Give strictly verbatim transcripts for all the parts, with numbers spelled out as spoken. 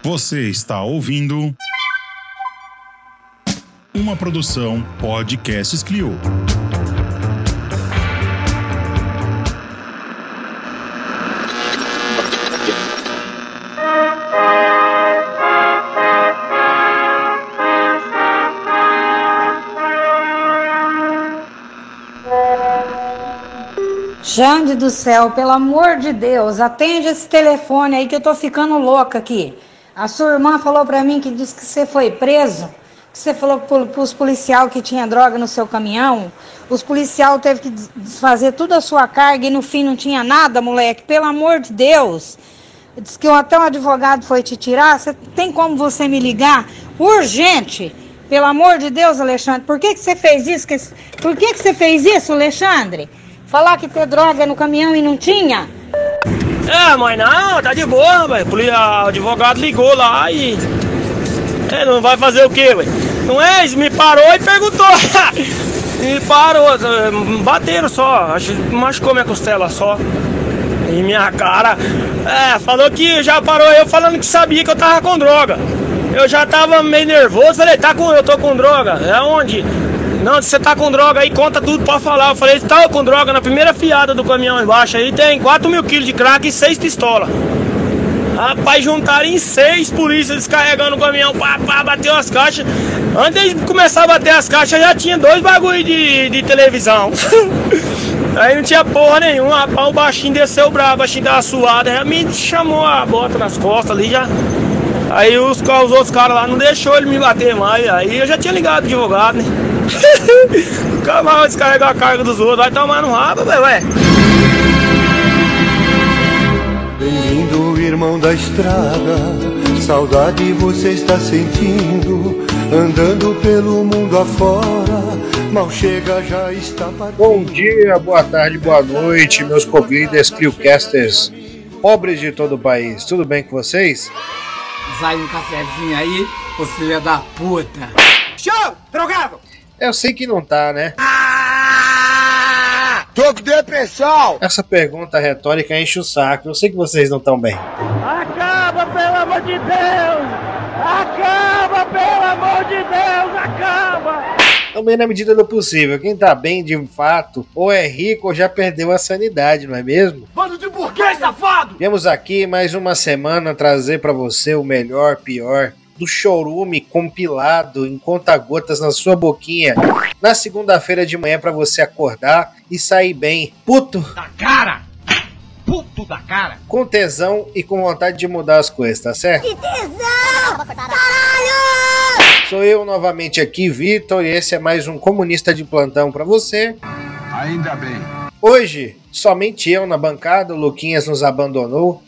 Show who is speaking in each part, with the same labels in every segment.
Speaker 1: Você está ouvindo uma produção Podcasts Clio.
Speaker 2: Xande do céu, pelo amor de Deus, atende esse telefone aí que eu tô ficando louca aqui. A sua irmã falou pra mim que disse que você foi preso, que você falou pros policial que tinha droga no seu caminhão. Os policial teve que desfazer toda a sua carga e no fim não tinha nada, moleque. Pelo amor de Deus. Diz que até um advogado foi te tirar. Você tem como você me ligar? Urgente. Pelo amor de Deus, Alexandre. Por que que você fez isso? Por que que você fez isso, Alexandre? Falar que ter droga no caminhão e não tinha?
Speaker 3: É, mas não, tá de boa, velho. O advogado ligou lá e... É, não vai fazer o quê, velho? Não é? Me parou e perguntou. Me parou, bateram só. Acho que machucou minha costela só. E minha cara. É, falou que já parou eu falando que sabia que eu tava com droga. Eu já tava meio nervoso, falei, tá com, eu tô com droga. É onde? Não, se você tá com droga aí, conta tudo pra falar. Eu falei, tava com droga na primeira fiada do caminhão embaixo aí, tem quatro mil quilos de crack e seis pistolas. Rapaz, juntaram em seis polícias descarregando o caminhão, pá, pá, bateu as caixas. Antes de começar a bater as caixas, já tinha dois bagulho de, de televisão. Aí não tinha porra nenhuma, rapaz, o baixinho desceu bravo, o baixinho dava suada, já me chamou a bota nas costas ali, já. Aí os, os outros caras lá não deixou ele me bater mais, aí eu já tinha ligado o advogado, né? O cara vai descarregar a carga dos outros, vai tomar no rabo, velho.
Speaker 4: Bem-vindo, irmão da estrada, saudade você está sentindo, andando pelo mundo afora, mal chega, já está partindo.
Speaker 5: Bom dia, boa tarde, boa noite, meus co-líderes, Cliocasters, pobres de todo o país, tudo bem com vocês?
Speaker 6: Vai um cafezinho aí, ô filha da puta.
Speaker 3: Show, drogado!
Speaker 5: Eu sei que não tá, né?
Speaker 3: Ah! Tô com depressão!
Speaker 5: Essa pergunta retórica enche o saco, eu sei que vocês não estão bem.
Speaker 3: Acaba, pelo amor de Deus! Acaba, pelo amor de Deus! Acaba!
Speaker 5: Também na medida do possível, quem tá bem de fato, ou é rico ou já perdeu a sanidade, não é mesmo?
Speaker 3: Bando de burguês, safado!
Speaker 5: Viemos aqui mais uma semana trazer pra você o melhor, pior do chorume compilado em conta-gotas na sua boquinha na segunda-feira de manhã pra você acordar e sair bem, puto
Speaker 3: da cara, puto da cara,
Speaker 5: com tesão e com vontade de mudar as coisas, tá certo?
Speaker 2: Que tesão! Caralho!
Speaker 5: Sou eu novamente aqui, Vitor, e esse é mais um Comunista de Plantão pra você.
Speaker 7: Ainda bem.
Speaker 5: Hoje, somente eu na bancada, o Luquinhas nos abandonou.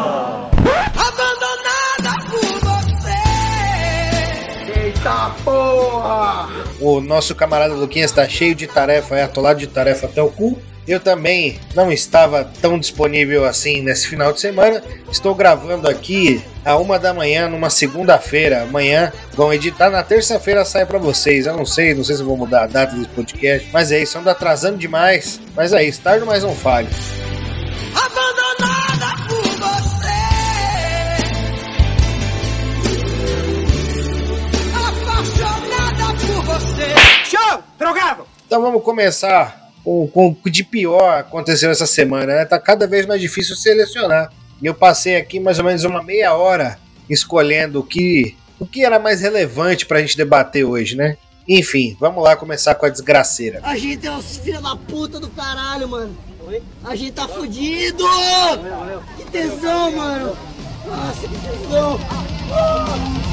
Speaker 7: Porra!
Speaker 5: O nosso camarada Luquinhas está cheio de tarefa, é atolado de tarefa até o cu. Eu também não estava tão disponível assim nesse final de semana. Estou gravando aqui a uma da manhã, numa segunda-feira. Amanhã vão editar, na terça-feira sai para vocês. Eu não sei, não sei se eu vou mudar a data desse podcast, mas é isso, ando atrasando demais. Mas é isso, tarde mais não falho.
Speaker 3: Abandonada por você, apaixonada por você. Show, drogado!
Speaker 5: Então vamos começar com, com o de pior aconteceu essa semana, né? Tá cada vez mais difícil selecionar. E eu passei aqui mais ou menos uma meia hora escolhendo o que, o que era mais relevante pra gente debater hoje, né? Enfim, vamos lá começar com a desgraceira.
Speaker 8: A gente é os filhos da puta do caralho, mano. Oi? A gente tá fudido! Que tesão, mano! Nossa, que tesão! Ah!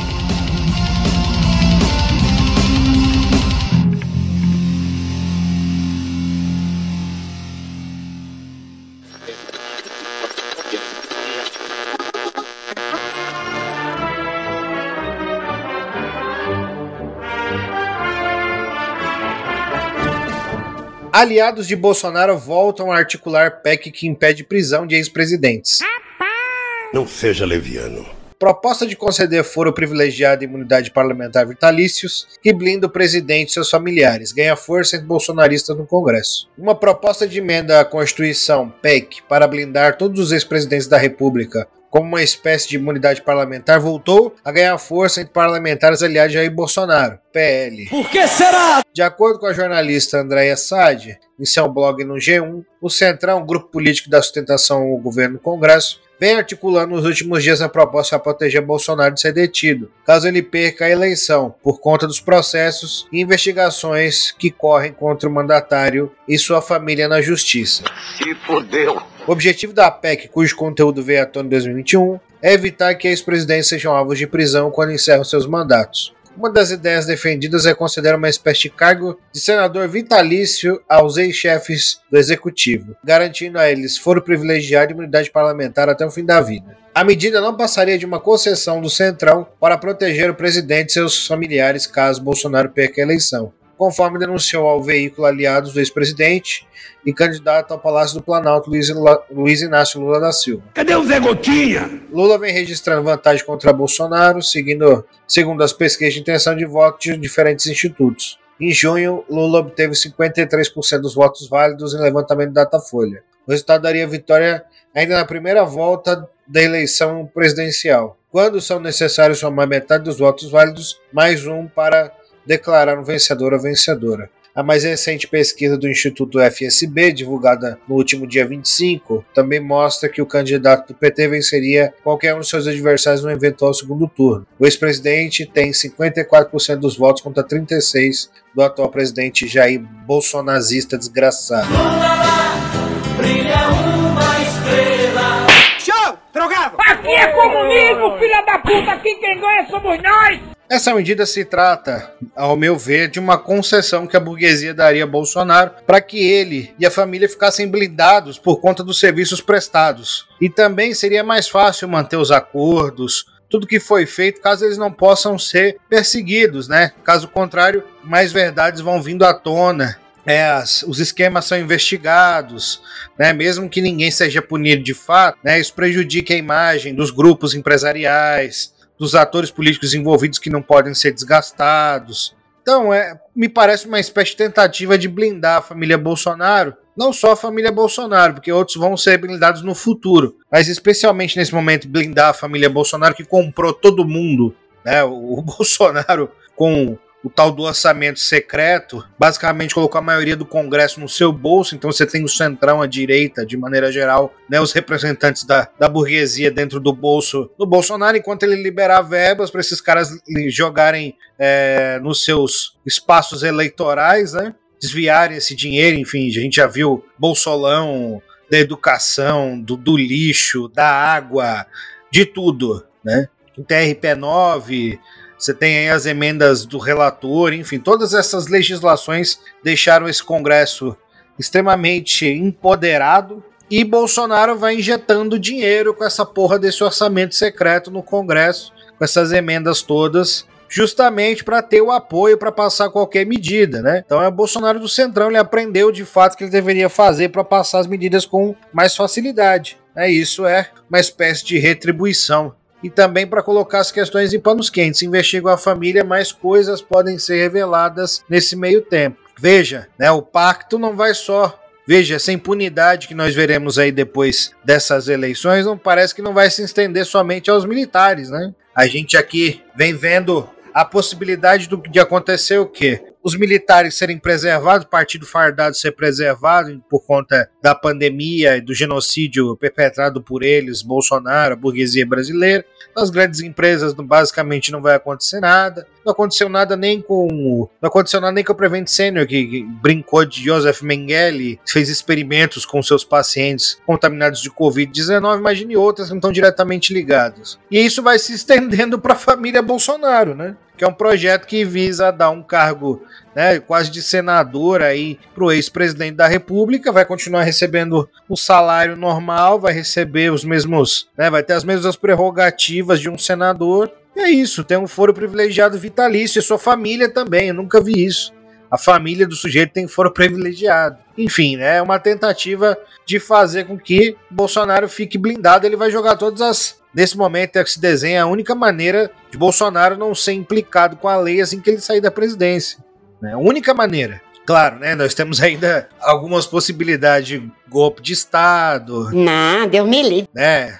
Speaker 5: Aliados de Bolsonaro voltam a articular P E C que impede prisão de ex-presidentes.
Speaker 7: Não seja leviano.
Speaker 5: Proposta de conceder foro privilegiado e imunidade parlamentar vitalícios que blinda o presidente e seus familiares. Ganha força entre bolsonaristas no Congresso. Uma proposta de emenda à Constituição, P E C, para blindar todos os ex-presidentes da República como uma espécie de imunidade parlamentar, voltou a ganhar força entre parlamentares aliados de Jair Bolsonaro, P L.
Speaker 9: Por que será?
Speaker 5: De acordo com a jornalista Andréia Sade, em seu blog no G um, o Centrão, grupo político da sustentação ao governo no Congresso, vem articulando nos últimos dias a proposta para proteger Bolsonaro de ser detido, caso ele perca a eleição, por conta dos processos e investigações que correm contra o mandatário e sua família na justiça.
Speaker 7: Se fodeu.
Speaker 5: O objetivo da P E C, cujo conteúdo veio à tona em dois mil e vinte e um, é evitar que ex-presidentes sejam alvos de prisão quando encerram seus mandatos. Uma das ideias defendidas é considerar uma espécie de cargo de senador vitalício aos ex-chefes do executivo, garantindo a eles foro privilegiado e imunidade parlamentar até o fim da vida. A medida não passaria de uma concessão do Centrão para proteger o presidente e seus familiares caso Bolsonaro perca a eleição, conforme denunciou ao veículo aliados do ex-presidente e candidato ao Palácio do Planalto, Luiz, Luiz Inácio Lula da Silva.
Speaker 7: Cadê o Zé Gotinha?
Speaker 5: Lula vem registrando vantagem contra Bolsonaro, seguindo, segundo as pesquisas de intenção de voto de diferentes institutos. Em junho, Lula obteve cinquenta e três por cento dos votos válidos em levantamento da Datafolha. O resultado daria vitória ainda na primeira volta da eleição presidencial, quando são necessários somar metade dos votos válidos, mais um para declarar um vencedor ou vencedora. A mais recente pesquisa do Instituto F S B, divulgada no último dia vinte e cinco, também mostra que o candidato do P T venceria qualquer um de seus adversários no eventual segundo turno. O ex-presidente tem cinquenta e quatro por cento dos votos contra trinta e seis por cento do atual presidente Jair Bolsonazista desgraçado.
Speaker 9: Brilha uma estrela.
Speaker 10: Show! Drogado!
Speaker 11: Aqui é comunismo, filha da puta! Aqui quem ganha somos nós!
Speaker 5: Essa medida se trata, ao meu ver, de uma concessão que a burguesia daria a Bolsonaro para que ele e a família ficassem blindados por conta dos serviços prestados. E também seria mais fácil manter os acordos, tudo que foi feito, caso eles não possam ser perseguidos, né? Caso contrário, mais verdades vão vindo à tona. É, as, os esquemas são investigados, né, mesmo que ninguém seja punido de fato, né, isso prejudica a imagem dos grupos empresariais, dos atores políticos envolvidos que não podem ser desgastados. Então, é, me parece uma espécie de tentativa de blindar a família Bolsonaro, não só a família Bolsonaro, porque outros vão ser blindados no futuro, mas especialmente nesse momento blindar a família Bolsonaro que comprou todo mundo, né, o, o Bolsonaro com o tal do orçamento secreto, basicamente colocou a maioria do Congresso no seu bolso, então você tem o centrão, a direita, de maneira geral, né, os representantes da, da burguesia dentro do bolso do Bolsonaro, enquanto ele liberar verbas para esses caras jogarem é, nos seus espaços eleitorais, né, desviarem esse dinheiro. Enfim, a gente já viu Bolsolão da educação, do, do lixo, da água, de tudo, né, o T R P nove... Você tem aí as emendas do relator, enfim, todas essas legislações deixaram esse Congresso extremamente empoderado e Bolsonaro vai injetando dinheiro com essa porra desse orçamento secreto no Congresso, com essas emendas todas, justamente para ter o apoio para passar qualquer medida, né? Então é o Bolsonaro do Centrão, ele aprendeu de fato o que ele deveria fazer para passar as medidas com mais facilidade. É, isso é uma espécie de retribuição. E também para colocar as questões em panos quentes. Investigam a família, mais coisas podem ser reveladas nesse meio tempo. Veja, né, o pacto não vai só... Veja, essa impunidade que nós veremos aí depois dessas eleições, não parece que não vai se estender somente aos militares, né? A gente aqui vem vendo a possibilidade do, de acontecer o quê? Os militares serem preservados, o partido fardado ser preservado por conta da pandemia e do genocídio perpetrado por eles, Bolsonaro, a burguesia brasileira. Nas grandes empresas basicamente não vai acontecer nada. Não aconteceu nada nem com não aconteceu nada nem com o Prevent Senior, que, que brincou de Joseph Mengele, fez experimentos com seus pacientes contaminados de covid dezenove. Imagine outras que não estão diretamente ligadas. E isso vai se estendendo para a família Bolsonaro, né? Que é um projeto que visa dar um cargo, né, quase de senador aí para o ex-presidente da República, vai continuar recebendo o salário normal, vai receber os mesmos, né, vai ter as mesmas prerrogativas de um senador, e é isso, tem um foro privilegiado vitalício, e sua família também, eu nunca vi isso. A família do sujeito tem foro privilegiado. Enfim, né, é uma tentativa de fazer com que Bolsonaro fique blindado, ele vai jogar todas as... Nesse momento é que se desenha a única maneira de Bolsonaro não ser implicado com a lei assim que ele sair da presidência. Né? A única maneira. Claro, né? Nós temos ainda algumas possibilidades de golpe de Estado.
Speaker 12: Não, Deus me livre.
Speaker 5: Né?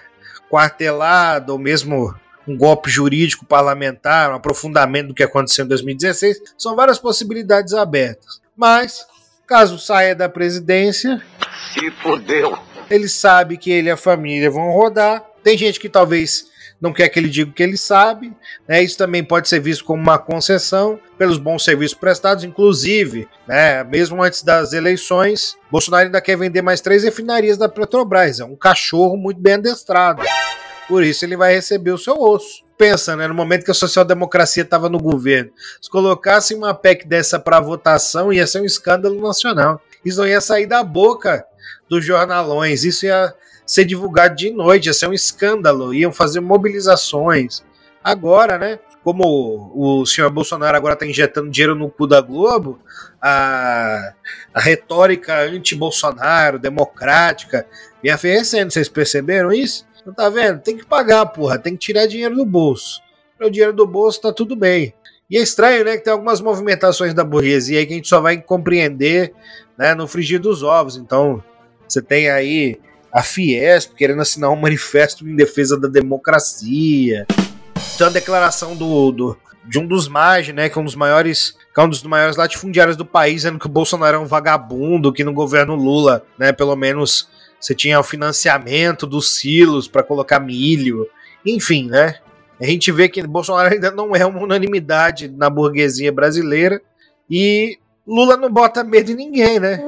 Speaker 5: quartelada ou mesmo um golpe jurídico parlamentar, um aprofundamento do que aconteceu em dois mil e dezesseis. São várias possibilidades abertas. Mas, caso saia da presidência,
Speaker 7: se fodeu.
Speaker 5: Ele sabe que ele e a família vão rodar. Tem gente que talvez não quer que ele diga o que ele sabe, né? Isso também pode ser visto como uma concessão pelos bons serviços prestados. Inclusive, né, mesmo antes das eleições, Bolsonaro ainda quer vender mais três refinarias da Petrobras. É um cachorro muito bem adestrado. Por isso ele vai receber o seu osso. Pensa, né, no momento que a social-democracia estava no governo, se colocassem uma P E C dessa para votação, ia ser um escândalo nacional. Isso não ia sair da boca dos jornalões, isso ia ser divulgado de noite, ia ser um escândalo, iam fazer mobilizações. Agora, né, como o senhor Bolsonaro agora está injetando dinheiro no cu da Globo, a, a retórica anti-Bolsonaro, democrática, vem arrefecendo. Vocês perceberam isso? Não tá vendo? Tem que pagar, porra, tem que tirar dinheiro do bolso. O dinheiro do bolso tá tudo bem. E é estranho, né, que tem algumas movimentações da burguesia aí que a gente só vai compreender, né, no frigir dos ovos. Então, você tem aí a Fiesp querendo assinar um manifesto em defesa da democracia. Tem uma declaração do, do, de um dos Maggi, né, que é um dos maiores, que é um dos maiores latifundiários do país, dizendo que o Bolsonaro é um vagabundo, que no governo Lula, né, pelo menos você tinha o financiamento dos silos para colocar milho. Enfim, né, a gente vê que Bolsonaro ainda não é uma unanimidade na burguesia brasileira e Lula não bota medo em ninguém, né?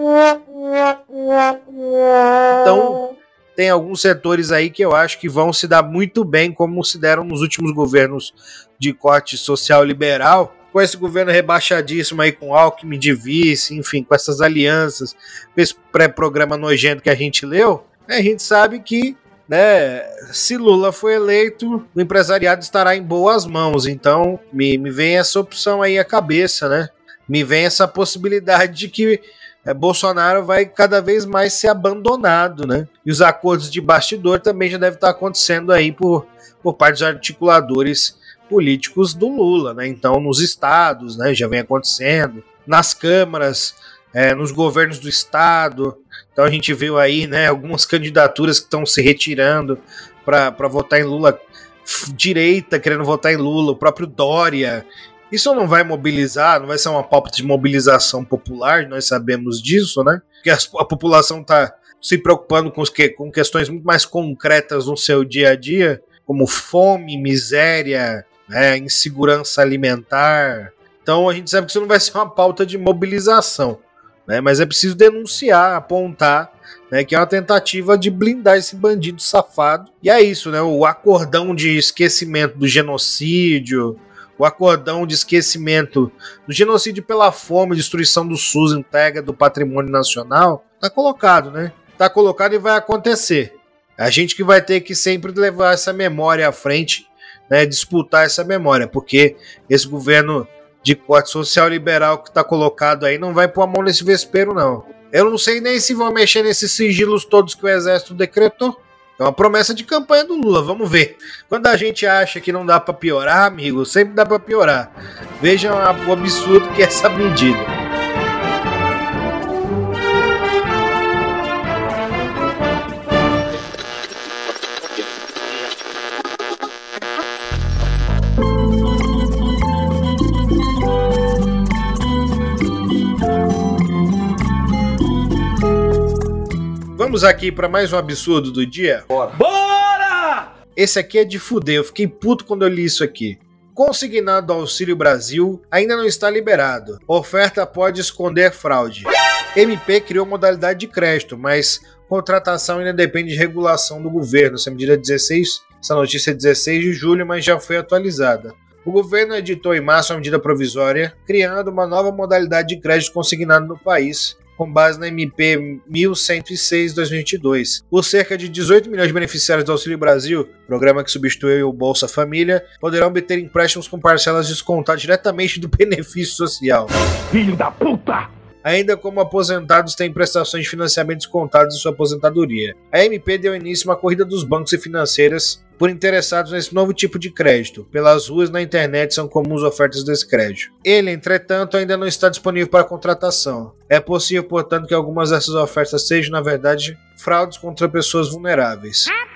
Speaker 5: Então, tem alguns setores aí que eu acho que vão se dar muito bem, como se deram nos últimos governos de corte social liberal, com esse governo rebaixadíssimo aí, com Alckmin de vice, enfim, com essas alianças, com esse pré-programa nojento que a gente leu, a gente sabe que, né, se Lula for eleito, o empresariado estará em boas mãos. Então, me, me vem essa opção aí à cabeça, né? Me vem essa possibilidade de que é, Bolsonaro vai cada vez mais ser abandonado, né? E os acordos de bastidor também já devem estar acontecendo aí por, por parte dos articuladores políticos do Lula, né? Então, nos estados, né, já vem acontecendo, nas câmaras, é, nos governos do estado. Então, a gente viu aí, né, algumas candidaturas que estão se retirando para votar em Lula, direita querendo votar em Lula, o próprio Dória. Isso não vai mobilizar, não vai ser uma pauta de mobilização popular, nós sabemos disso, né? Porque a, a população está se preocupando com, os que, com questões muito mais concretas no seu dia a dia, como fome, miséria, né, insegurança alimentar. Então a gente sabe que isso não vai ser uma pauta de mobilização, né? Mas é preciso denunciar, apontar, né, que é uma tentativa de blindar esse bandido safado. E é isso, né? O acordão de esquecimento do genocídio, o acordão de esquecimento do genocídio pela fome, destruição do SUS, entrega do patrimônio nacional, tá colocado, né? Tá colocado e vai acontecer. A gente que vai ter que sempre levar essa memória à frente, né? Disputar essa memória, porque esse governo de corte social liberal que tá colocado aí não vai pôr a mão nesse vespeiro, não. Eu não sei nem se vão mexer nesses sigilos todos que o exército decretou. É uma promessa de campanha do Lula, vamos ver. Quando a gente acha que não dá pra piorar, amigo, sempre dá pra piorar. Vejam o absurdo que é essa medida. Vamos aqui para mais um absurdo do dia.
Speaker 9: Bora! Bora!
Speaker 5: Esse aqui é de fuder, eu fiquei puto quando eu li isso aqui. Consignado ao Auxílio Brasil ainda não está liberado. Oferta pode esconder fraude. M P criou modalidade de crédito, mas contratação ainda depende de regulação do governo. Essa medida é dezesseis, essa notícia é dezesseis de julho, mas já foi atualizada. O governo editou em março uma medida provisória, criando uma nova modalidade de crédito consignado no país, com base na M P mil cento e seis de dois mil e vinte e dois. Os cerca de dezoito milhões de beneficiários do Auxílio Brasil, programa que substituiu o Bolsa Família, poderão obter empréstimos com parcelas descontadas diretamente do benefício social.
Speaker 7: Filho da puta!
Speaker 5: Ainda como aposentados têm prestações de financiamento descontadas de sua aposentadoria. A M P deu início a uma corrida dos bancos e financeiras por interessados nesse novo tipo de crédito. Pelas ruas na internet são comuns ofertas desse crédito. Ele, entretanto, ainda não está disponível para contratação. É possível, portanto, que algumas dessas ofertas sejam, na verdade, fraudes contra pessoas vulneráveis.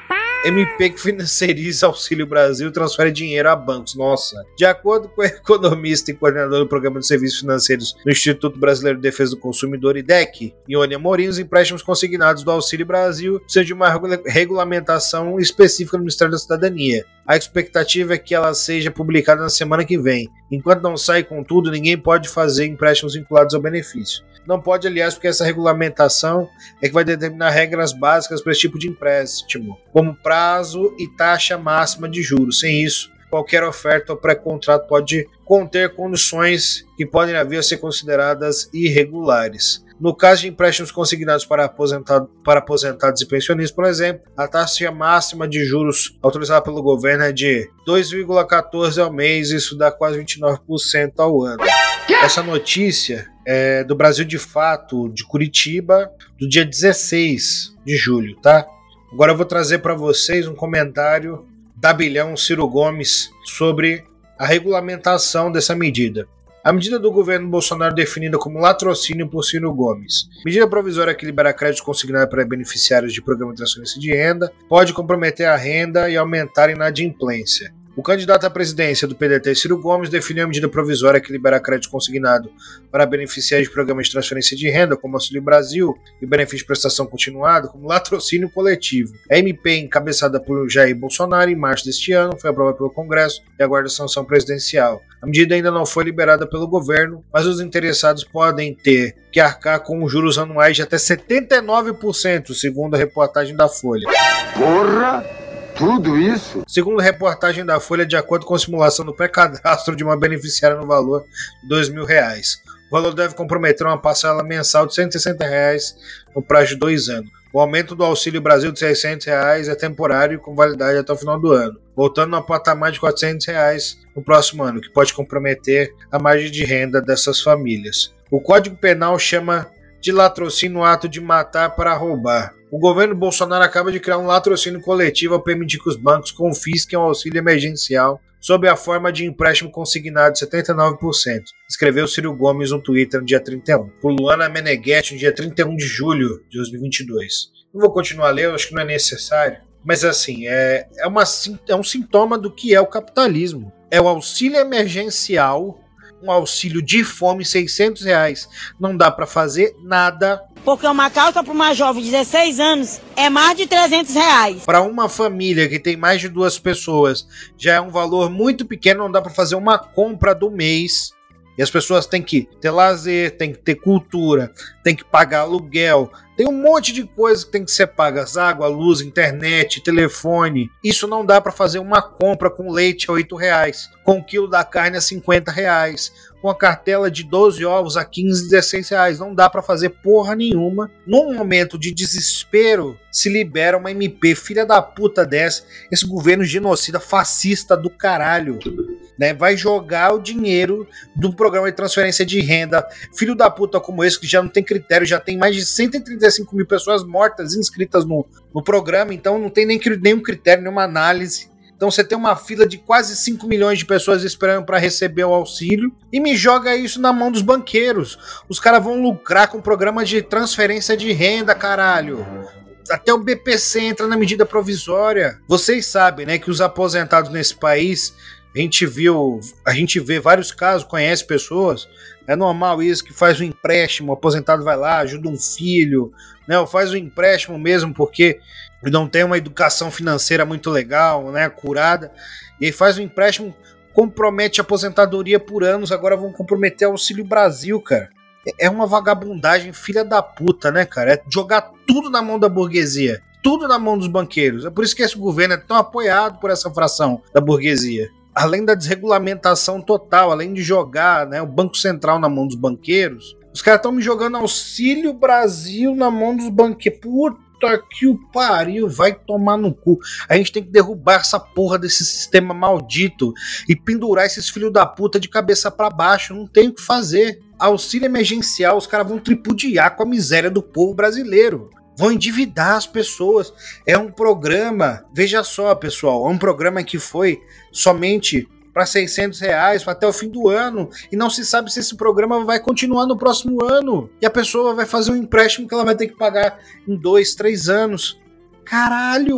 Speaker 5: M P que financiariza Auxílio Brasil transfere dinheiro a bancos. Nossa. De acordo com o economista e coordenador do Programa de Serviços Financeiros do Instituto Brasileiro de Defesa do Consumidor, I D E C, Ione Amorim, os empréstimos consignados do Auxílio Brasil precisam de uma regulamentação específica no Ministério da Cidadania. A expectativa é que ela seja publicada na semana que vem. Enquanto não sai com tudo, ninguém pode fazer empréstimos vinculados ao benefício. Não pode, aliás, porque essa regulamentação é que vai determinar regras básicas para esse tipo de empréstimo, como prazo e taxa máxima de juros. Sem isso, qualquer oferta ou pré-contrato pode conter condições que podem vir a ser consideradas irregulares. No caso de empréstimos consignados para, aposentado, para aposentados e pensionistas, por exemplo, a taxa máxima de juros autorizada pelo governo é de dois vírgula quatorze ao mês, isso dá quase vinte e nove por cento ao ano. Essa notícia é do Brasil de Fato, de Curitiba, do dia dezesseis de julho, tá? Agora eu vou trazer para vocês um comentário da Bilhão Ciro Gomes sobre a regulamentação dessa medida. A medida do governo Bolsonaro definida como latrocínio por Ciro Gomes. Medida provisória que libera crédito consignado para beneficiários de programa de transferência de renda pode comprometer a renda e aumentar a inadimplência. O candidato à presidência do P D T, Ciro Gomes, definiu a medida provisória que libera crédito consignado para beneficiários de programas de transferência de renda, como Auxílio Brasil e benefício de prestação continuada, como latrocínio coletivo. A M P, encabeçada por Jair Bolsonaro em março deste ano, foi aprovada pelo Congresso e aguarda sanção presidencial. A medida ainda não foi liberada pelo governo, mas os interessados podem ter que arcar com juros anuais de até setenta e nove por cento, segundo a reportagem da Folha.
Speaker 7: Porra! Tudo isso?
Speaker 5: Segundo a reportagem da Folha, de acordo com a simulação do pré-cadastro de uma beneficiária no valor de dois mil reais. O valor deve comprometer uma parcela mensal de cento e sessenta reais no prazo de dois anos. O aumento do Auxílio Brasil de seiscentos reais é temporário e com validade até o final do ano, voltando ao patamar de quatrocentos reais no próximo ano, que pode comprometer a margem de renda dessas famílias. O Código Penal chama de latrocínio o ato de matar para roubar. O governo Bolsonaro acaba de criar um latrocínio coletivo ao permitir que os bancos confisquem o auxílio emergencial sob a forma de empréstimo consignado de setenta e nove por cento, escreveu Ciro Gomes no Twitter no dia trinta e um. Por Luana Meneghetti, no dia trinta e um de julho de dois mil e vinte e dois. Não vou continuar a ler, acho que não é necessário. Mas assim, é, é, uma, é um sintoma do que é o capitalismo. É o auxílio emergencial, um auxílio de fome, seiscentos reais. Não dá para fazer nada.
Speaker 10: Porque uma calça para uma jovem de dezesseis anos é mais de trezentos reais.
Speaker 5: Para uma família que tem mais de duas pessoas, já é um valor muito pequeno, não dá para fazer uma compra do mês. E as pessoas têm que ter lazer, têm que ter cultura, têm que pagar aluguel. Tem um monte de coisas que tem que ser pagas: água, luz, internet, telefone. Isso não dá para fazer uma compra com leite a oito reais, com um quilo da carne a cinquenta reais, com a cartela de doze ovos a quinze, dezesseis reais. Não dá para fazer porra nenhuma. Num momento de desespero, se libera uma M P filha da puta dessa, esse governo genocida, fascista do caralho, né? Vai jogar o dinheiro do programa de transferência de renda, filho da puta como esse, que já não tem critério, já tem mais de cento e trinta e cinco mil pessoas mortas inscritas no, no programa, então não tem nem, nenhum critério, nenhuma análise. Então você tem uma fila de quase cinco milhões de pessoas esperando para receber o auxílio e me joga isso na mão dos banqueiros. Os caras vão lucrar com o programa de transferência de renda, caralho. Até o B P C entra na medida provisória. Vocês sabem, né, que os aposentados nesse país, a gente viu, a gente vê vários casos, conhece pessoas, é normal isso, que faz um empréstimo, o aposentado vai lá, ajuda um filho, né, ou faz um empréstimo mesmo porque não tem uma educação financeira muito legal, né, curada, e aí faz um empréstimo, compromete a aposentadoria por anos, agora vão comprometer o Auxílio Brasil, cara. É uma vagabundagem filha da puta, né, cara? É jogar tudo na mão da burguesia, tudo na mão dos banqueiros. É por isso que esse governo é tão apoiado por essa fração da burguesia. Além da desregulamentação total, além de jogar, né, o Banco Central na mão dos banqueiros, os caras estão me jogando Auxílio Brasil na mão dos banqueiros. Puta que o pariu, vai tomar no cu. A gente tem que derrubar essa porra desse sistema maldito e pendurar esses filhos da puta de cabeça pra baixo. Não tem o que fazer. Auxílio emergencial, os caras vão tripudiar com a miséria do povo brasileiro. Vão endividar as pessoas. É um programa, veja só, pessoal, é um programa que foi somente para seiscentos reais até o fim do ano, e não se sabe se esse programa vai continuar no próximo ano, e a pessoa vai fazer um empréstimo que ela vai ter que pagar em dois, três anos. Caralho,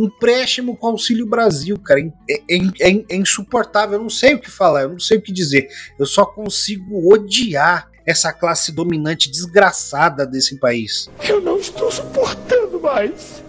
Speaker 5: Empréstimo com Auxílio Brasil, cara. É, é, é, é insuportável. Eu não sei o que falar, eu não sei o que dizer. Eu só consigo odiar essa classe dominante desgraçada desse país.
Speaker 9: Eu não estou suportando mais.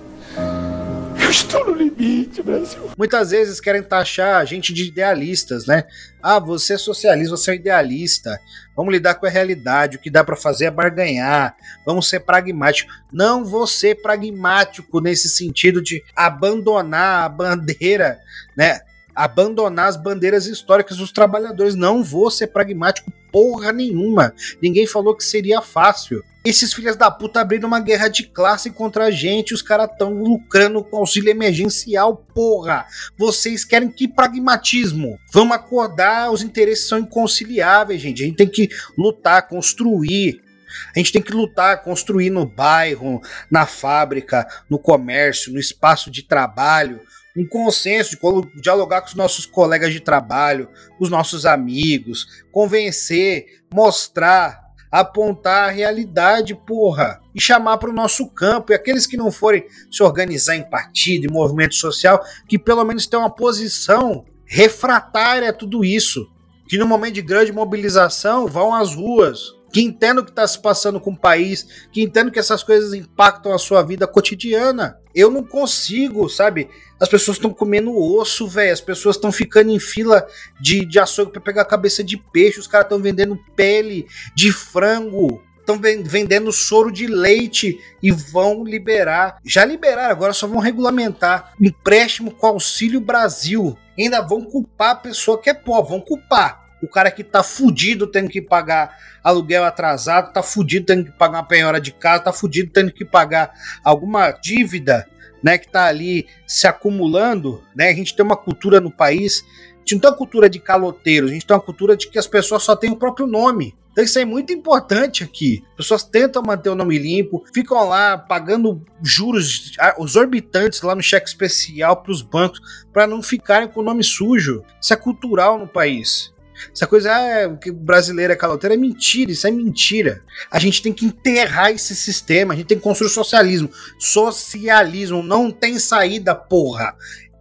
Speaker 9: Eu estou no limite, Brasil.
Speaker 5: Muitas vezes querem taxar a gente de idealistas, né? Ah, você é socialista, você é idealista. Vamos lidar com a realidade. O que dá pra fazer é barganhar. Vamos ser pragmáticos. Não vou ser pragmático nesse sentido de abandonar a bandeira, né? Abandonar as bandeiras históricas dos trabalhadores. Não vou ser pragmático porra nenhuma. Ninguém falou que seria fácil. Esses filhos da puta abriram uma guerra de classe contra a gente. Os caras estão lucrando com auxílio emergencial, porra. Vocês querem que pragmatismo? Vamos acordar, os interesses são inconciliáveis, gente. A gente tem que lutar, construir. A gente tem que lutar, construir no bairro, na fábrica, no comércio, no espaço de trabalho. Um consenso, de dialogar com os nossos colegas de trabalho, os nossos amigos, convencer, mostrar, apontar a realidade, porra, e chamar para o nosso campo. E aqueles que não forem se organizar em partido, em movimento social, que pelo menos tenham uma posição refratária a tudo isso, que no momento de grande mobilização vão às ruas, que entendam o que está se passando com o país, que entendam que essas coisas impactam a sua vida cotidiana. Eu não consigo, sabe? As pessoas estão comendo osso, velho. As pessoas estão ficando em fila de, de açougue para pegar a cabeça de peixe. Os caras estão vendendo pele de frango. Estão vendendo soro de leite e vão liberar. Já liberaram, agora só vão regulamentar. Empréstimo com Auxílio Brasil. Ainda vão culpar a pessoa que é pobre. Vão culpar. O cara que tá fudido tendo que pagar aluguel atrasado, tá fudido tendo que pagar uma penhora de casa, tá fudido tendo que pagar alguma dívida, né, que tá ali se acumulando, né? A gente tem uma cultura no país, a gente não tem uma cultura de caloteiros, a gente tem uma cultura de que as pessoas só têm o próprio nome. Então isso é muito importante aqui. As pessoas tentam manter o nome limpo, ficam lá pagando juros exorbitantes lá no cheque especial pros bancos para não ficarem com o nome sujo. Isso é cultural no país. Essa coisa, ah, que o brasileiro é caloteiro, é mentira, isso é mentira. A gente tem que enterrar esse sistema, a gente tem que construir o socialismo. Socialismo, não tem saída, porra.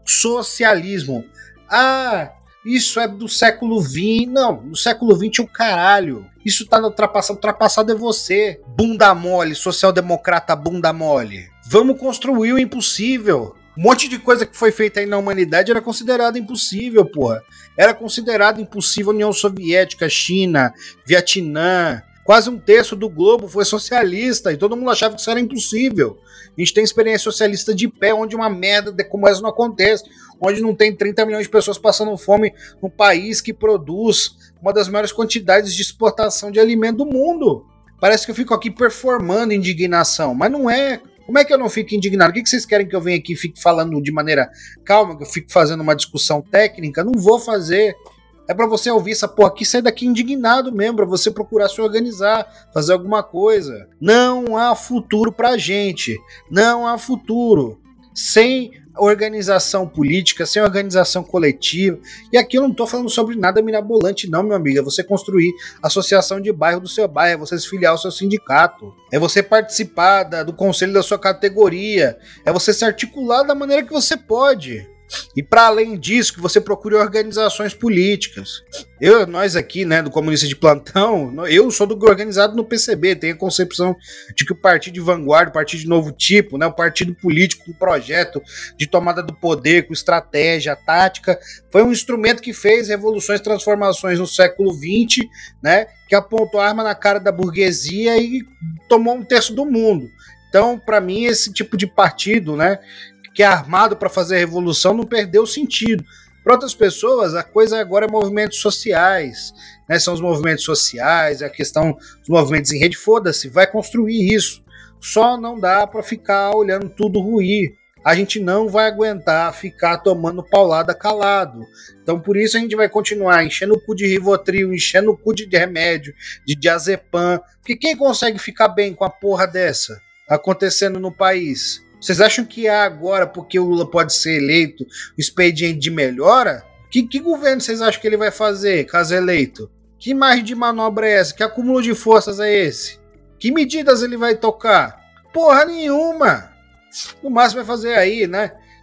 Speaker 5: Socialismo. Ah, isso é do século vinte. Não, no século vinte é o caralho. Isso tá ultrapassado, ultrapassado é você. Bunda mole, social-democrata bunda mole. Vamos construir o impossível. Um monte de coisa que foi feita aí na humanidade era considerado impossível, porra. Era considerado impossível a União Soviética, China, Vietnã. Quase um terço do globo foi socialista e todo mundo achava que isso era impossível. A gente tem experiência socialista de pé, onde uma merda como essa não acontece. Onde não tem trinta milhões de pessoas passando fome num país que produz uma das maiores quantidades de exportação de alimento do mundo. Parece que eu fico aqui performando indignação, mas não é. Como é que eu não fico indignado? O que vocês querem que eu venha aqui e fique falando de maneira calma, que eu fique fazendo uma discussão técnica? Não vou fazer. É pra você ouvir essa porra aqui e sair daqui indignado mesmo, pra você procurar se organizar, fazer alguma coisa. Não há futuro pra gente. Não há futuro. Sem organização política, sem organização coletiva. E aqui eu não tô falando sobre nada mirabolante não, meu amigo. É você construir associação de bairro do seu bairro, é você se filiar ao seu sindicato, é você participar da, do conselho da sua categoria, é você se articular da maneira que você pode. E para além disso, que você procure organizações políticas. Eu, nós aqui, né, do Comunista de Plantão, eu sou do organizado no P C B, tenho a concepção de que o partido de vanguarda, o partido de novo tipo, né, o partido político com projeto de tomada do poder, com estratégia, tática, foi um instrumento que fez revoluções, transformações no século vinte, né, que apontou a arma na cara da burguesia e tomou um terço do mundo. Então, para mim, esse tipo de partido, né, que é armado para fazer a revolução, não perdeu o sentido. Para outras pessoas, a coisa agora é movimentos sociais, né? São os movimentos sociais, a questão dos movimentos em rede, foda-se, vai construir isso. Só não dá para ficar olhando tudo ruir. A gente não vai aguentar ficar tomando paulada calado. Então por isso a gente vai continuar enchendo o cu de Rivotril, enchendo o cu de remédio, de diazepam, porque quem consegue ficar bem com a porra dessa acontecendo no país? Vocês acham que há agora, porque o Lula pode ser eleito, o expediente de melhora? Que, que governo vocês acham que ele vai fazer, caso eleito? Que margem de manobra é essa? Que acúmulo de forças é esse? Que medidas ele vai tocar? Porra nenhuma! No máximo vai fazer aí, né?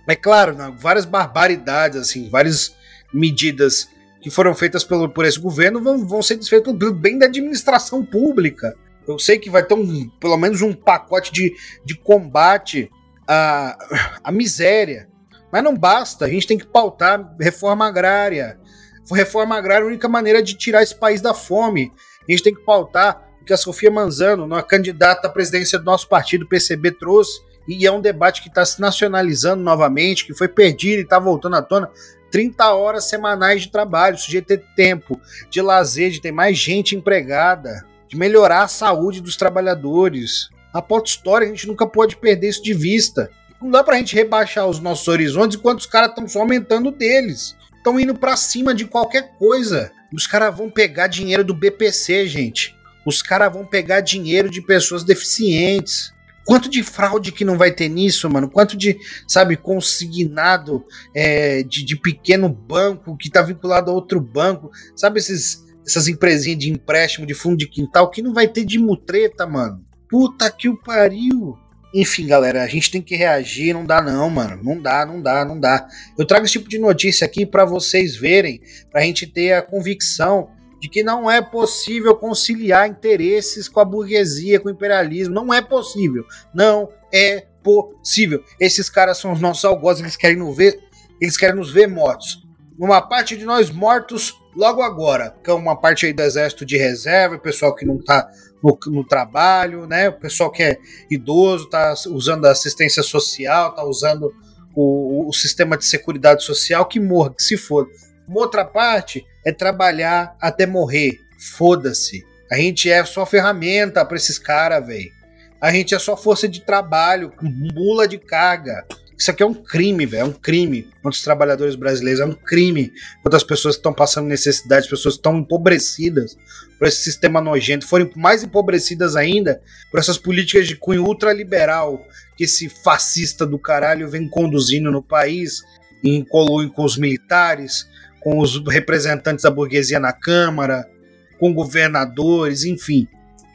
Speaker 5: É claro, né, várias barbaridades, assim, várias medidas que foram feitas pelo, por esse governo vão, vão ser desfeitas pelo bem da administração pública. Eu sei que vai ter um, pelo menos um pacote de, de combate à, à miséria, mas não basta, a gente tem que pautar reforma agrária. Reforma agrária é a única maneira de tirar esse país da fome. A gente tem que pautar o que a Sofia Manzano, uma candidata à presidência do nosso partido, P C B, trouxe, e é um debate que está se nacionalizando novamente, que foi perdido e está voltando à tona. trinta horas semanais de trabalho, o sujeito ter tempo de lazer, de ter mais gente empregada, de melhorar a saúde dos trabalhadores. A pauta histórica, a gente nunca pode perder isso de vista. Não dá pra gente rebaixar os nossos horizontes enquanto os caras estão só aumentando deles. Estão indo pra cima de qualquer coisa. Os caras vão pegar dinheiro do B P C, gente. Os caras vão pegar dinheiro de pessoas deficientes. Quanto de fraude que não vai ter nisso, mano? Quanto de, sabe, consignado é, de, de pequeno banco que tá vinculado a outro banco. Sabe esses, essas empresinhas de empréstimo de fundo de quintal que não vai ter de mutreta, mano? Puta que o pariu. Enfim, galera, a gente tem que reagir, não dá não, mano. Não dá, não dá, não dá. Eu trago esse tipo de notícia aqui pra vocês verem, pra gente ter a convicção de que não é possível conciliar interesses com a burguesia, com o imperialismo. Não é possível. Não é possível. Esses caras são os nossos algozes, eles querem nos ver, eles querem nos ver mortos. Uma parte de nós mortos logo agora, que é uma parte aí do exército de reserva, o pessoal que não tá no, no trabalho, né? O pessoal que é idoso, tá usando a assistência social, tá usando o, o sistema de seguridade social, que morra, que se foda. Uma outra parte é trabalhar até morrer. Foda-se. A gente é só ferramenta pra esses caras, velho. A gente é só força de trabalho, mula de carga. Isso aqui é um crime, velho. É um crime contra os trabalhadores brasileiros. É um crime contra as pessoas que estão passando necessidade, as pessoas que estão empobrecidas por esse sistema nojento. Forem mais empobrecidas ainda por essas políticas de cunho ultraliberal que esse fascista do caralho vem conduzindo no país, em colui com os militares, com os representantes da burguesia na Câmara, com governadores, enfim.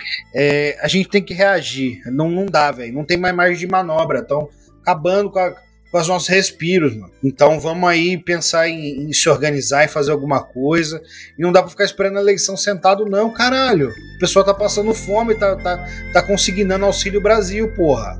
Speaker 5: É, a gente tem que reagir. Não, não dá, velho. Não tem mais margem de manobra. Então, acabando com, a, com os nossos respiros, mano. Então vamos aí pensar em, em se organizar e fazer alguma coisa. E não dá pra ficar esperando a eleição sentado, não, caralho. O pessoal tá passando fome, tá, tá, tá consignando Auxílio Brasil, porra.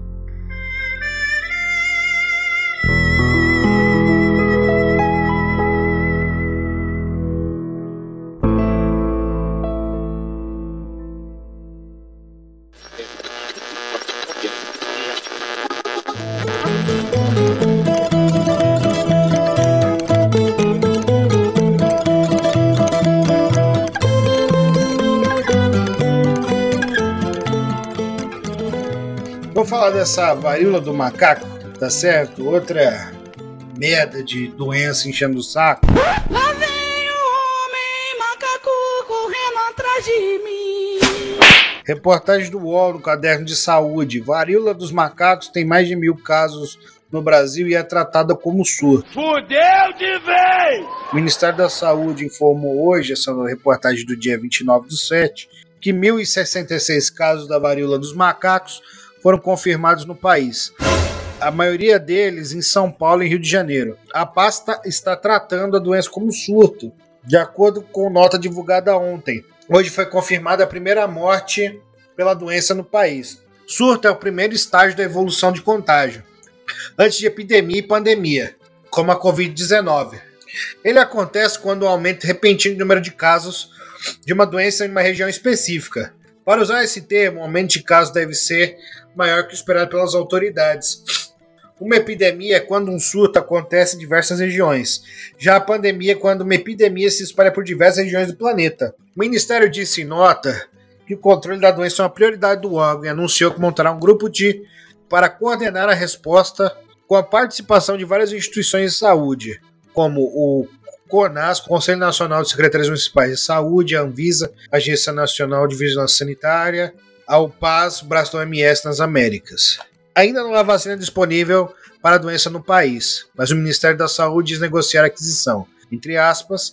Speaker 5: Vamos falar dessa varíola do macaco, tá certo? Outra merda de doença enchendo o saco.
Speaker 11: Lá vem o homem macaco correndo atrás de mim.
Speaker 5: Reportagem do U O L no caderno de saúde. Varíola dos macacos tem mais de mil casos no Brasil e é tratada como surto.
Speaker 11: Fudeu de vez!
Speaker 5: O Ministério da Saúde informou hoje, essa reportagem do dia vinte e nove do sete, que mil e sessenta e seis casos da varíola dos macacos foram confirmados no país. A maioria deles em São Paulo e Rio de Janeiro. A pasta está tratando a doença como surto, de acordo com nota divulgada ontem. Hoje foi confirmada a primeira morte pela doença no país. Surto é o primeiro estágio da evolução de contágio, antes de epidemia e pandemia, como a covid dezenove. Ele acontece quando aumenta repentino o número de casos de uma doença em uma região específica. Para usar esse termo, o aumento de casos deve ser maior que o esperado pelas autoridades. Uma epidemia é quando um surto acontece em diversas regiões. Já a pandemia é quando uma epidemia se espalha por diversas regiões do planeta. O Ministério disse em nota que o controle da doença é uma prioridade do órgão e anunciou que montará um grupo de para coordenar a resposta com a participação de várias instituições de saúde, como o CONAS, Conselho Nacional de Secretarias Municipais de Saúde, a Anvisa, Agência Nacional de Vigilância Sanitária, a UPAS, braço do O M S nas Américas. Ainda não há vacina disponível para a doença no país, mas o Ministério da Saúde diz negociar a aquisição. Entre aspas,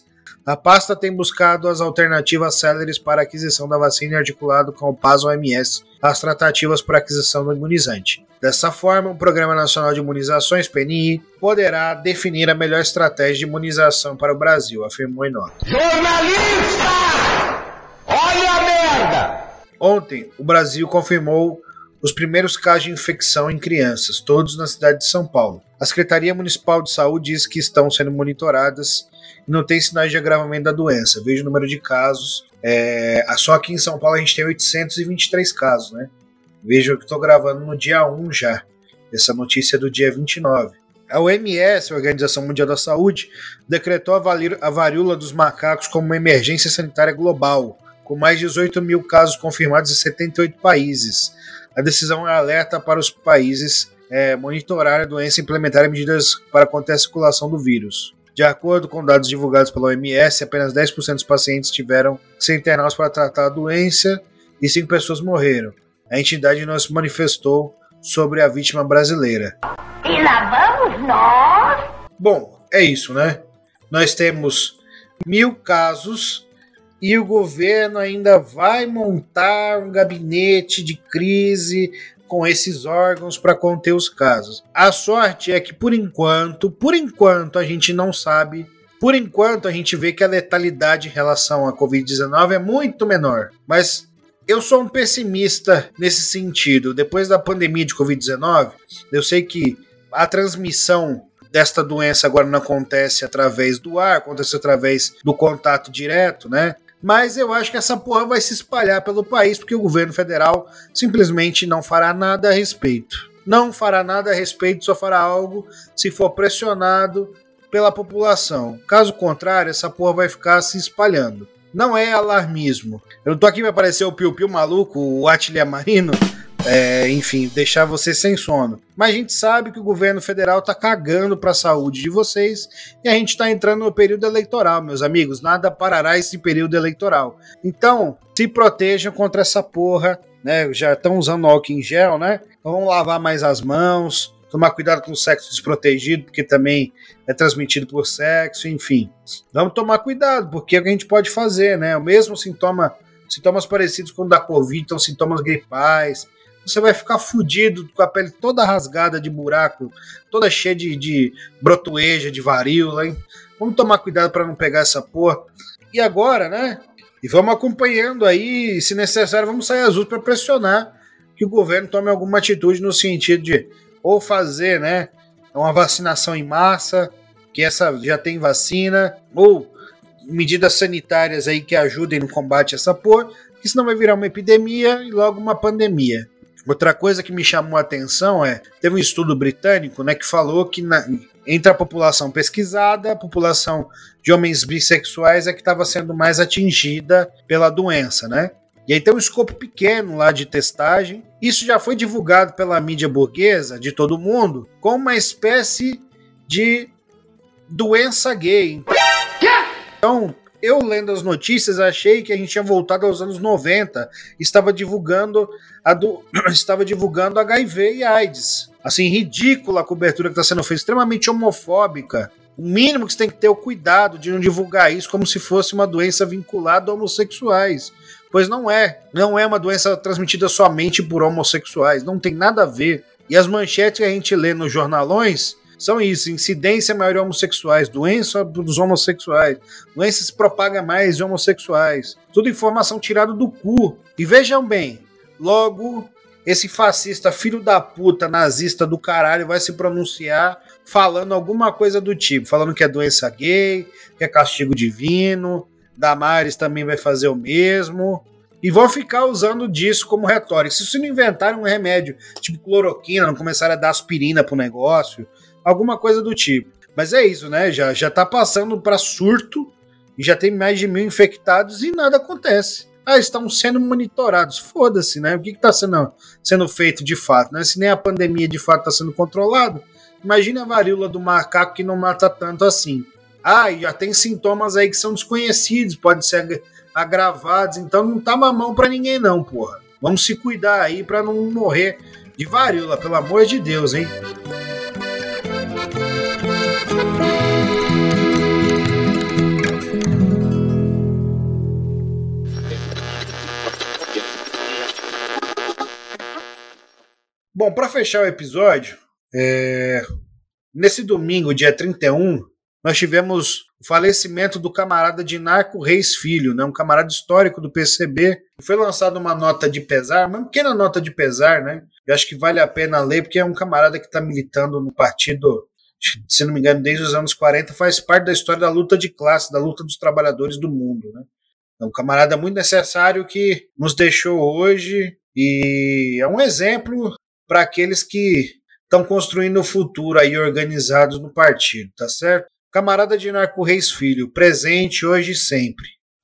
Speaker 5: A pasta tem buscado as alternativas céleres para a aquisição da vacina e articulado com o P A S O M S as tratativas para a aquisição do imunizante. Dessa forma, o Programa Nacional de Imunizações, P N I, poderá definir a melhor estratégia de imunização para o Brasil, afirmou em nota.
Speaker 9: Jornalista! Olha a merda!
Speaker 5: Ontem, o Brasil confirmou os primeiros casos de infecção em crianças, todos na cidade de São Paulo. A Secretaria Municipal de Saúde diz que estão sendo monitoradas e não tem sinais de agravamento da doença. Veja o número de casos. É, só aqui em São Paulo a gente tem oitocentos e vinte e três casos, né? Veja que estou gravando no dia um já. Essa notícia é do dia vinte e nove. A O M S, a Organização Mundial da Saúde, decretou a varíola dos macacos como uma emergência sanitária global, com mais de dezoito mil casos confirmados em setenta e oito países. A decisão é alerta para os países é, monitorar a doença e implementar medidas para conter a circulação do vírus. De acordo com dados divulgados pela O M S, apenas dez por cento dos pacientes tiveram que ser internados para tratar a doença e cinco pessoas morreram. A entidade não se manifestou sobre a vítima brasileira.
Speaker 11: E lá vamos nós!
Speaker 5: Bom, é isso, né? Nós temos mil casos e o governo ainda vai montar um gabinete de crise com esses órgãos para conter os casos. A sorte é que, por enquanto, por enquanto a gente não sabe, por enquanto a gente vê que a letalidade em relação à covid dezenove é muito menor. Mas eu sou um pessimista nesse sentido. Depois da pandemia de covid dezenove, eu sei que a transmissão desta doença agora não acontece através do ar, acontece através do contato direto, né? Mas eu acho que essa porra vai se espalhar pelo país, porque o governo federal simplesmente não fará nada a respeito. Não fará nada a respeito, só fará algo se for pressionado pela população. Caso contrário, essa porra vai ficar se espalhando. Não é alarmismo. Eu não tô aqui pra aparecer o Piu Piu maluco, o Atila Marino, é, enfim, deixar você sem sono. Mas a gente sabe que o governo federal tá cagando pra saúde de vocês e a gente tá entrando no período eleitoral, meus amigos. Nada parará esse período eleitoral. Então, se protejam contra essa porra, né? Já estão usando álcool em gel, né? Então vamos lavar mais as mãos, tomar cuidado com o sexo desprotegido, porque também é transmitido por sexo, enfim. Vamos tomar cuidado, porque é o que a gente pode fazer, né? O mesmo sintoma, sintomas parecidos com o da Covid, então sintomas gripais. Você vai ficar fudido com a pele toda rasgada de buraco, toda cheia de, de brotoeja, de varíola, hein? Vamos tomar cuidado para não pegar essa porra. E agora, né? E vamos acompanhando aí, se necessário, vamos sair às ruas para pressionar que o governo tome alguma atitude no sentido de ou fazer, né, uma vacinação em massa, que essa já tem vacina, ou medidas sanitárias aí que ajudem no combate a essa porra, que senão vai virar uma epidemia e logo uma pandemia. Outra coisa que me chamou a atenção é, teve um estudo britânico, né, que falou que na, entre a população pesquisada, a população de homens bissexuais é que estava sendo mais atingida pela doença, né? E aí tem um escopo pequeno lá de testagem. Isso já foi divulgado pela mídia burguesa de todo mundo como uma espécie de doença gay. Então, eu lendo as notícias achei que a gente tinha voltado aos anos noventa, estava divulgando a do, estava divulgando H I V e AIDS. Assim, ridícula a cobertura que está sendo feita, extremamente homofóbica. O mínimo que você tem que ter é o cuidado de não divulgar isso como se fosse uma doença vinculada a homossexuais. Pois não é. Não é uma doença transmitida somente por homossexuais. Não tem nada a ver. E as manchetes que a gente lê nos jornalões são isso: incidência maior de homossexuais, doença dos homossexuais, doença se propaga mais de homossexuais. Tudo informação tirada do cu. E vejam bem, logo esse fascista filho da puta, nazista do caralho, vai se pronunciar falando alguma coisa do tipo, falando que é doença gay, que é castigo divino, Damares também vai fazer o mesmo, e vão ficar usando disso como retórica. Se não inventarem um remédio tipo cloroquina, não começarem a dar aspirina pro negócio, alguma coisa do tipo. Mas é isso, né? Já, já tá passando para surto e já tem mais de mil infectados e nada acontece. Ah, estão sendo monitorados. Foda-se, né? O que está sendo, sendo feito de fato, né? Se nem a pandemia de fato está sendo controlada, imagine a varíola do macaco que não mata tanto assim. Ah, e já tem sintomas aí que são desconhecidos, podem ser agravados, então não tá mamão pra ninguém não, porra. Vamos se cuidar aí pra não morrer de varíola, pelo amor de Deus, hein? Bom, para fechar o episódio, é... nesse domingo, dia trinta e um, nós tivemos o falecimento do camarada Dinarco Reis Filho, né? Um camarada histórico do P C B. Foi lançada uma nota de pesar, uma pequena nota de pesar, né? Eu acho que vale a pena ler, porque é um camarada que está militando no partido, se não me engano, desde os anos quarenta, faz parte da história da luta de classe, da luta dos trabalhadores do mundo, né? É um camarada muito necessário que nos deixou hoje e é um exemplo para aqueles que estão construindo o futuro aí organizados no partido, tá certo? Camarada Dinarco Reis Filho, presente hoje e sempre.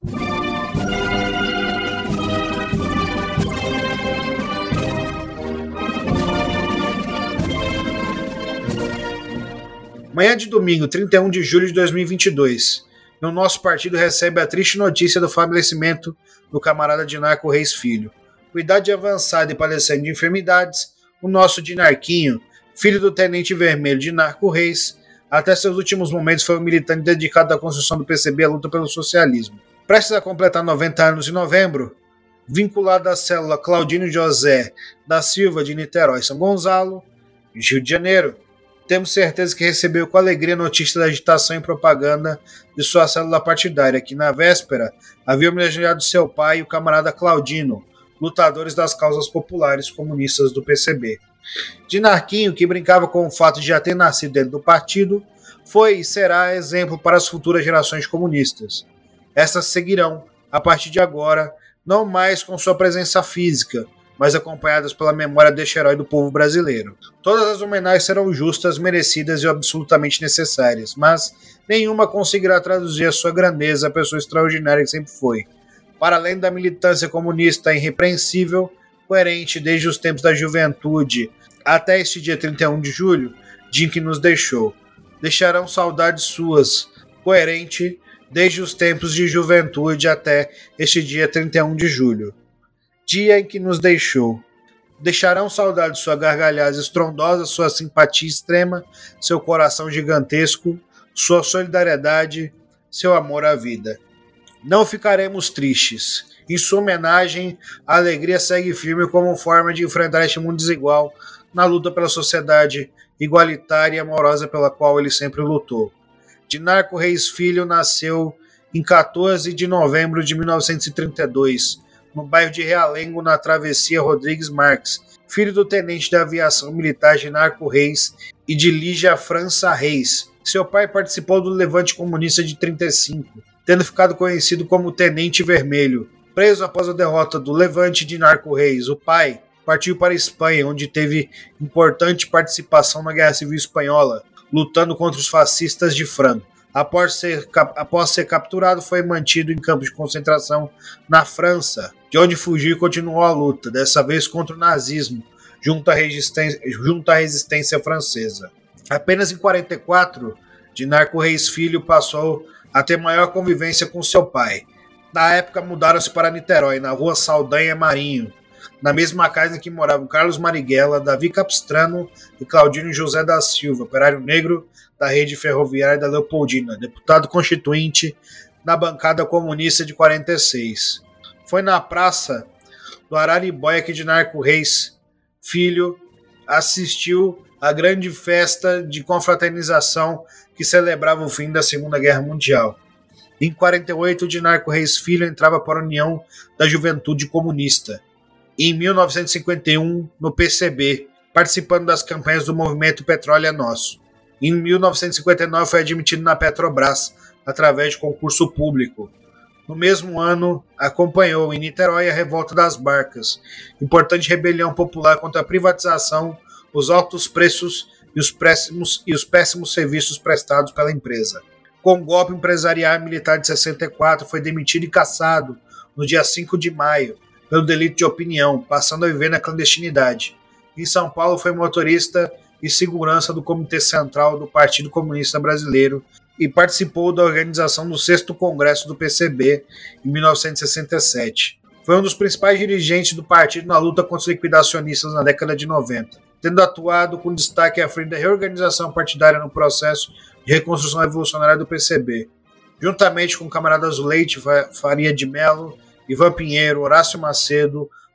Speaker 5: Manhã de domingo, trinta e um de julho de dois mil e vinte e dois, o nosso partido recebe a triste notícia do falecimento do camarada Dinarco Reis Filho. Com idade avançada e padecendo de enfermidades, o nosso Dinarquinho, filho do tenente vermelho Dinarco Reis, até seus últimos momentos foi um militante dedicado à construção do P C B e à luta pelo socialismo. Prestes a completar noventa anos em novembro, vinculado à célula Claudino José da Silva de Niterói, São Gonçalo, Rio de Janeiro, temos certeza que recebeu com alegria a notícia da agitação e propaganda de sua célula partidária, que na véspera havia homenageado seu pai e o camarada Claudino, lutadores das causas populares comunistas do P C B. Dinarquinho, que brincava com o fato de já ter nascido dentro do partido, foi e será exemplo para as futuras gerações comunistas. Essas seguirão, a partir de agora, não mais com sua presença física, mas acompanhadas pela memória deste herói do povo brasileiro. Todas as homenagens serão justas, merecidas e absolutamente necessárias, mas nenhuma conseguirá traduzir a sua grandeza, a pessoa extraordinária que sempre foi. Para além da militância comunista irrepreensível, coerente desde os tempos da juventude até este dia trinta e um de julho, dia em que nos deixou. Deixarão saudades suas, coerente desde os tempos de juventude até este dia trinta e um de julho, dia em que nos deixou. Deixarão saudades sua gargalhada estrondosa, sua simpatia extrema, seu coração gigantesco, sua solidariedade, seu amor à vida. Não ficaremos tristes. Em sua homenagem, a alegria segue firme como forma de enfrentar este mundo desigual na luta pela sociedade igualitária e amorosa pela qual ele sempre lutou. Dinarco Reis Filho nasceu em quatorze de novembro de mil novecentos e trinta e dois, no bairro de Realengo, na travessia Rodrigues Marques, filho do tenente da aviação militar Dinarco Reis e de Lígia França Reis. Seu pai participou do levante comunista de trinta e cinco, tendo ficado conhecido como Tenente Vermelho. Preso após a derrota do levante, Dinarco Reis, o pai, partiu para a Espanha, onde teve importante participação na Guerra Civil Espanhola, lutando contra os fascistas de Franco. Após ser, após ser capturado, foi mantido em campos de concentração na França, de onde fugiu e continuou a luta, dessa vez contra o nazismo, junto à resistência, junto à resistência francesa. Apenas em quarenta e quatro, Dinarco Reis Filho passou a ter maior convivência com seu pai. Na época, mudaram-se para Niterói, na rua Saldanha Marinho, na mesma casa em que moravam Carlos Marighella, Davi Capistrano e Claudino José da Silva, operário negro da rede ferroviária da Leopoldina, deputado constituinte na bancada comunista de quarenta e seis. Foi na praça do Araribóia que Dinarco Reis Filho assistiu à grande festa de confraternização que celebrava o fim da Segunda Guerra Mundial. Em quarenta e oito, Dinarco Reis Filho entrava para a União da Juventude Comunista. Em mil novecentos e cinquenta e um, no P C B, participando das campanhas do movimento Petróleo é Nosso. Em mil novecentos e cinquenta e nove, foi admitido na Petrobras, através de concurso público. No mesmo ano, acompanhou em Niterói a Revolta das Barcas, importante rebelião popular contra a privatização, os altos preços e os péssimos, e os péssimos serviços prestados pela empresa. Com o golpe empresarial militar de sessenta e quatro, foi demitido e cassado no dia cinco de maio, pelo delito de opinião, passando a viver na clandestinidade. Em São Paulo, foi motorista e segurança do Comitê Central do Partido Comunista Brasileiro e participou da organização do sexto Congresso do P C B em mil novecentos e sessenta e sete. Foi um dos principais dirigentes do partido na luta contra os liquidacionistas na década de noventa, tendo atuado com destaque à frente da reorganização partidária no processo de reconstrução revolucionária do P C B. Juntamente com camaradas Leite, Faria de Mello, Ivan Pinheiro, Horácio Macedo,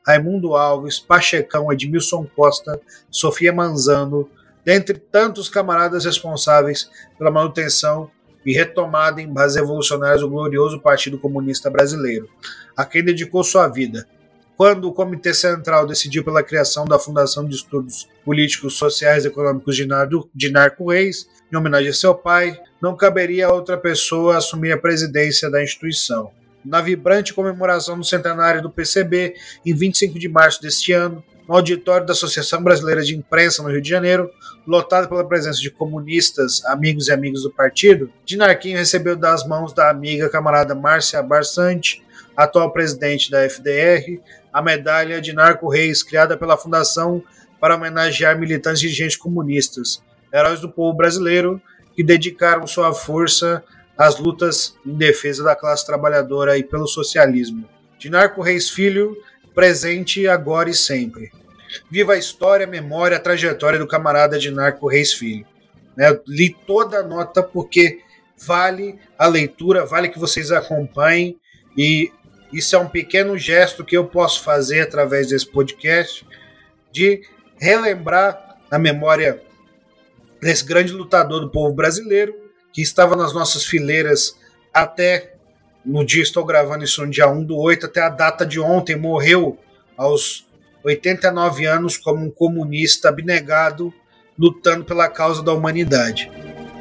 Speaker 5: Raimundo Alves, Pachecão, Edmilson Costa, Sofia Manzano, dentre tantos camaradas responsáveis pela manutenção e retomada em bases revolucionárias do glorioso Partido Comunista Brasileiro, a quem dedicou sua vida. Quando o Comitê Central decidiu pela criação da Fundação de Estudos Políticos, Sociais e Econômicos de Narco Reis, em homenagem a seu pai, não caberia a outra pessoa assumir a presidência da instituição. Na vibrante comemoração do centenário do P C B, em vinte e cinco de março deste ano, no auditório da Associação Brasileira de Imprensa, no Rio de Janeiro, lotado pela presença de comunistas, amigos e amigas do partido, Dinarquinho recebeu das mãos da amiga camarada Márcia Barsante, atual presidente da F D R, a medalha de Narco Reis, criada pela Fundação para homenagear militantes e dirigentes comunistas, heróis do povo brasileiro, que dedicaram sua força às lutas em defesa da classe trabalhadora e pelo socialismo. De Narco Reis Filho, presente agora e sempre. Viva a história, a memória, a trajetória do camarada de Narco Reis Filho. Eu li toda a nota porque vale a leitura, vale que vocês acompanhem, e isso é um pequeno gesto que eu posso fazer através desse podcast, de relembrar a memória desse grande lutador do povo brasileiro, que estava nas nossas fileiras até, no dia, estou gravando isso no dia um do oito, até a data de ontem, morreu aos oitenta e nove anos como um comunista abnegado, lutando pela causa da humanidade.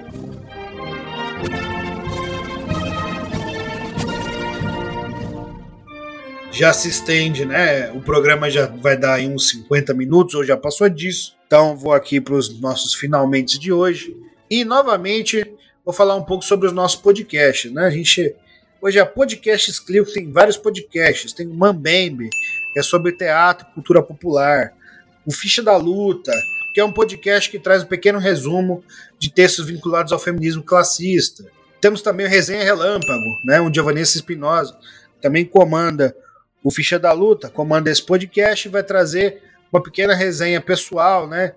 Speaker 5: Já se estende, né? O programa já vai dar aí uns cinquenta minutos, ou já passou disso. Então vou aqui para os nossos finalmente de hoje. E novamente vou falar um pouco sobre os nossos podcasts, né? A gente, hoje a Podcasts Clio tem vários podcasts. Tem o Mambembe, que é sobre teatro e cultura popular. O Ficha da Luta, que é um podcast que traz um pequeno resumo de textos vinculados ao feminismo classista. Temos também o Resenha Relâmpago, né? Onde a Vanessa Espinosa também comanda o Ficha da Luta, comanda esse podcast e vai trazer uma pequena resenha pessoal, né?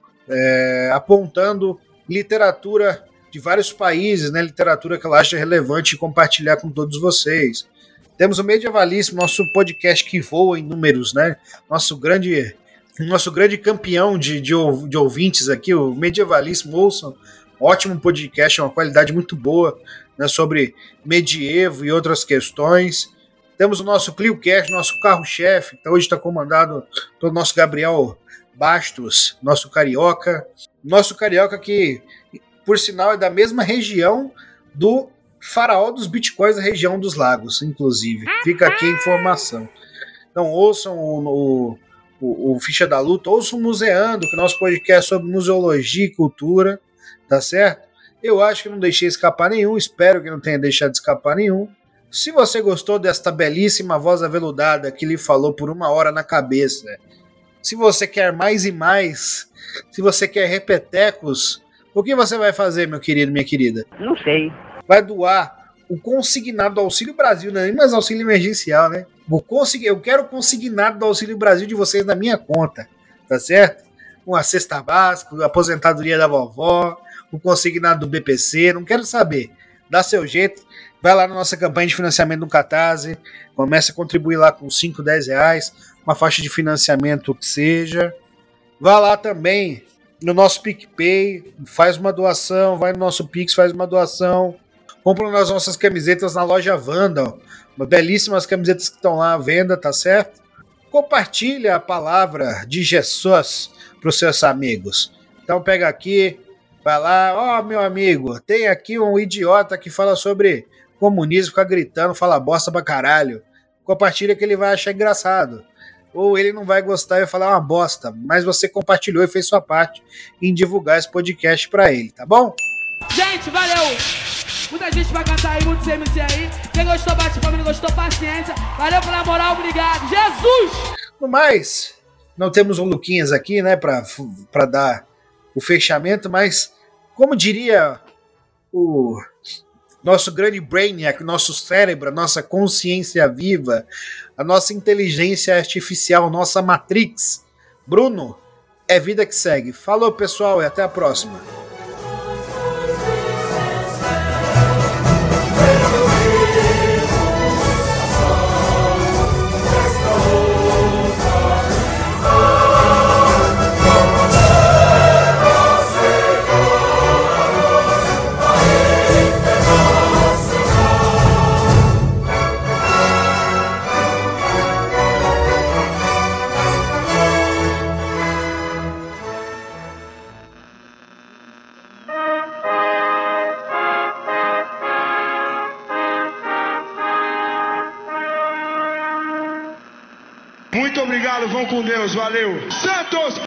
Speaker 5: É, apontando literatura de vários países, né? Literatura que ela acha relevante compartilhar com todos vocês. Temos o Medievalíssimo, nosso podcast que voa em números, né? Nosso grande, nosso grande campeão de, de, de ouvintes aqui, o Medievalíssimo. Ouçam, ótimo podcast, uma qualidade muito boa, né? Sobre medievo e outras questões. Temos o nosso ClioCast, nosso carro-chefe, que hoje está comandado pelo nosso Gabriel Bastos, nosso carioca. Nosso carioca que, por sinal, é da mesma região do faraó dos bitcoins da região dos lagos, inclusive. Fica aqui a informação. Então ouçam o, o, o Ficha da Luta, ouçam o Museando, que é nosso podcast sobre museologia e cultura, tá certo? Eu acho que não deixei escapar nenhum, espero que não tenha deixado de escapar nenhum. Se você gostou desta belíssima voz aveludada que lhe falou por uma hora na cabeça, se você quer mais e mais, se você quer repetecos, o que você vai fazer, meu querido, minha querida?
Speaker 10: Não sei.
Speaker 5: Vai doar o consignado do Auxílio Brasil, não é nem mais auxílio emergencial, né? Vou conseguir, eu quero o consignado do Auxílio Brasil de vocês na minha conta, tá certo? Uma cesta básica, a aposentadoria da vovó, o consignado do B P C, não quero saber. Dá seu jeito, vai lá na nossa campanha de financiamento no Catarse, começa a contribuir lá com cinco, dez reais, uma faixa de financiamento que seja. Vá lá também no nosso PicPay, faz uma doação, vai no nosso Pix, faz uma doação. Compra nas nossas camisetas na loja Vandal, belíssimas camisetas que estão lá à venda, tá certo? Compartilha a palavra de Jesus para os seus amigos. Então pega aqui, vai lá, ó, oh, meu amigo, tem aqui um idiota que fala sobre comunismo, fica gritando, fala bosta pra caralho. Compartilha que ele vai achar engraçado. Ou ele não vai gostar e vai falar uma bosta, mas você compartilhou e fez sua parte em divulgar esse podcast pra ele, tá bom?
Speaker 11: Gente, valeu! Muita gente vai cantar aí, muitos M C aí. Quem gostou, bate pra mim, não gostou, paciência. Valeu pela moral, obrigado. Jesus!
Speaker 5: No mais, não temos um Luquinhas aqui, né, pra, pra dar o fechamento, mas como diria o nosso grande brainiac, nosso cérebro, a nossa consciência viva, a nossa inteligência artificial, nossa Matrix, Bruno, é vida que segue. Falou, pessoal, e até a próxima.
Speaker 12: Muito obrigado, vão com Deus, valeu. Santos!